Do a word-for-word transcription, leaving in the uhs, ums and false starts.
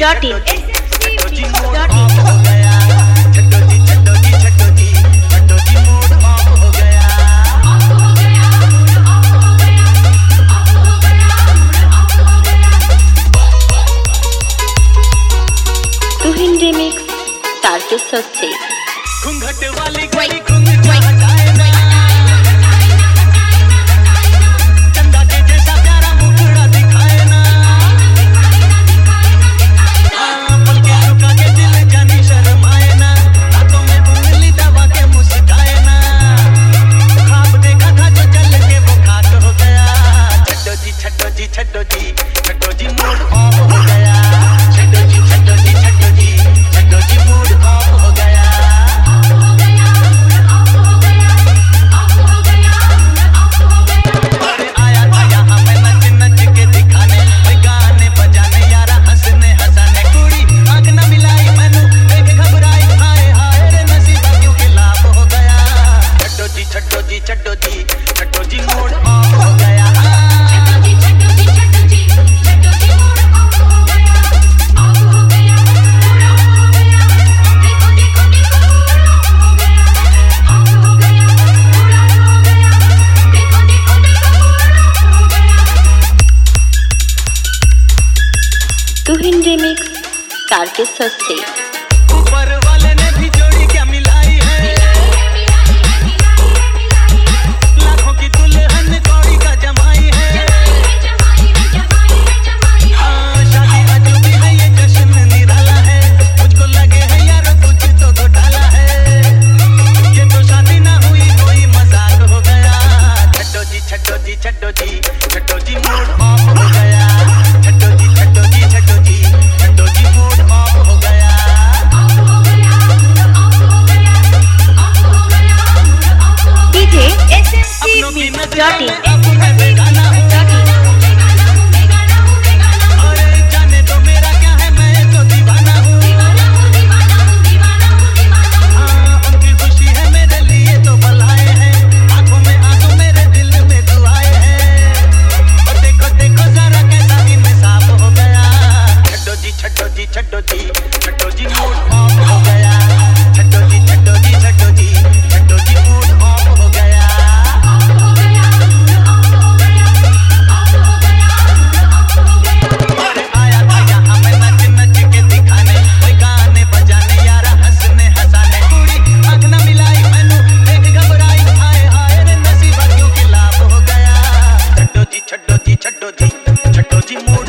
Dot in Tuhin remix Tarakeshwar से घूंघट वाली घड़ी घूंघ जाए ना, चंदा के जैसा प्यारा मुखड़ा दिखाए ना, पल के झुका के दिल जानी शर्माए ना, रातों में उंगली दबा के मुस्काए ना, ख्वाब देखा था जो चल के वो खाक हो गया। छड्डो जी छड्डो जी छड्डो जी छड्डो जी मूड ऑफ हो गया। छड्डो जी छड्डो जी छड्डो जी छड्डो जी मूड ऑफ हो गया। छड्डो जी छड्डो जी छड्डो जी मूड ऑफ हो गया। छड्डो जी छड्डो जी छड्डो जी छड्डो जी मूड ऑफ हो गया। ऑफ हो गया मूड ऑफ हो गया। देखो देखो देखो मूड ऑफ हो गया। ऑफ हो गया मूड ऑफ हो गया। देखो देखो देखो मूड ऑफ हो गया। तुहिन रिमिक्स तारकेश्वर से ऊपर वाले ने भी जोड़ी क्या मिलाई है, दुल्हन कौड़ी का जमाई है। हाँ शादी अजूबी है ये जश्न निराला है, मुझको लगे है यार कुछ तो घोटाला है, ये तो शादी ना हुई कोई मजाक हो गया। छड्डो जी छड्डो जी छड्डो जी छड्डो जी मूड ऑफ हो गया। छड्डो जी छड्डो जी छड्डो जी छड्डो जी मूड ऑफ हो गया। ऑफ हो गया ऑफ हो गया ऑफ हो गया ऑफ हो गया। डीजे एसएमसी डॉट इन अब मैं बेगाना हूँ, अरे जाने तो मेरा क्या है, मैं तो दीवाना हूँ। हाँ उनकी खुशी है मेरे लिए तो बलाए हैं, आंखों में आंसू मेरे दिल में दुआएं हैं। और देखो देखो जरा कैसा इंसाफ हो गया। छड्डो जी छड्डो जी छड्डो जी छड्डो जी मूड ऑफ हो गया। छड्डो जी छड्डो जी छड्डो जी छड्डो जी मूड ऑफ हो गया। छड्डो जी छड्डो जी छड्डो जी मूड